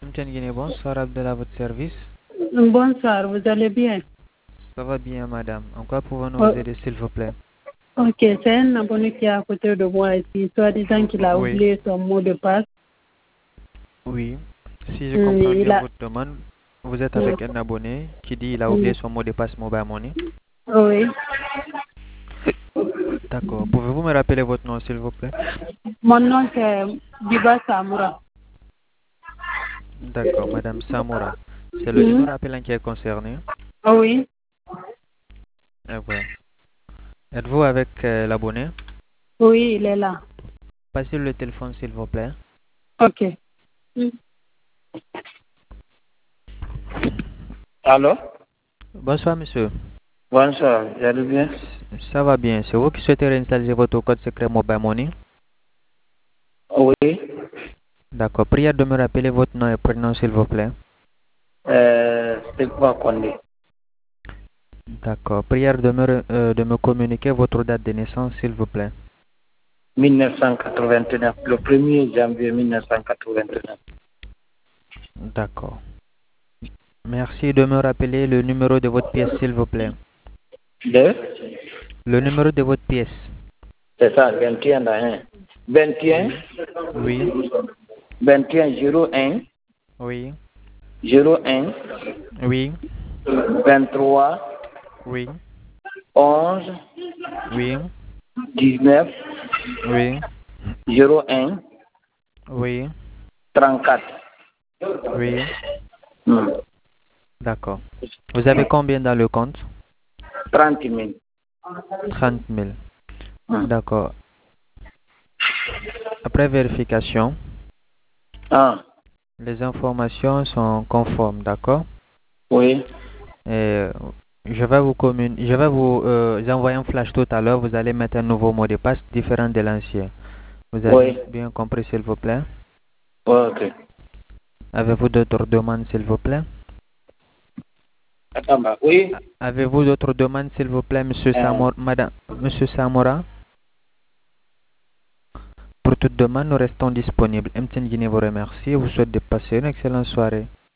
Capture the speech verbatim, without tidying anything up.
Mtien Guinée, bonsoir Abdel à votre service. Bonsoir, vous allez bien? Ça va bien, madame. En quoi pouvons-nous Oh, vous aider, s'il vous plaît? ok, c'est un abonné qui est à côté de moi ici, soi-disant qu'il a Oui, oublié son mot de passe. oui. Si je Hum, comprends Il bien a... votre demande, vous êtes hum, avec un abonné qui dit il a oublié hum, son mot de passe Mobile Money. Oui. D'accord. Pouvez-vous me rappeler votre nom, s'il vous plaît? Mon nom c'est Biba Samoura. D'accord, madame Samoura. C'est le Hum, numéro appelant qui est concerné. Oui, Eh ouais. Êtes-vous avec euh, l'abonné? oui, il est là. Passez le téléphone, s'il vous plaît. Ok. Hum. Allô? Bonsoir, monsieur. Bonsoir, vous allez bien? Ça va bien. C'est vous qui souhaitez réinstaller votre code secret Mobile Money? Oui. D'accord. Prière de me rappeler votre nom et prénom, s'il vous plaît. Euh, c'est quoi Condé? D'accord. Prière de me, re- euh, de me communiquer votre date de naissance, s'il vous plaît. mille neuf cent quatre-vingt-neuf, le premier janvier mille neuf cent quatre-vingt-neuf. D'accord. Merci de me rappeler le numéro de votre pièce, s'il vous plaît. Deux? Le numéro de votre pièce. C'est ça, vingt et un dans un. vingt et un, Oui. Oui. vingt et un, zéro un, Oui. zéro un, Oui. vingt-trois, Oui. onze, Oui. dix-neuf, Oui. zéro un, Oui. trente-quatre. Oui. Hmm. D'accord. Vous avez combien dans le compte? trente mille. Trente mille. Hmm. D'accord. Après vérification, Ah, les informations sont conformes, d'accord? oui, Et je vais vous commun- je vais vous euh, envoyer un flash tout à l'heure. Vous allez mettre un nouveau mot de passe différent de l'ancien. Vous avez oui, bien compris, s'il vous plaît? ok. Avez-vous d'autres demandes, s'il vous plaît? Attends, bah, oui. A- Avez-vous d'autres demandes, s'il vous plaît, Monsieur Euh, Samora, Madame, Monsieur Samora? Pour toute demande, nous restons disponibles. M T N Guinée vous remercie et vous souhaite de passer une excellente soirée.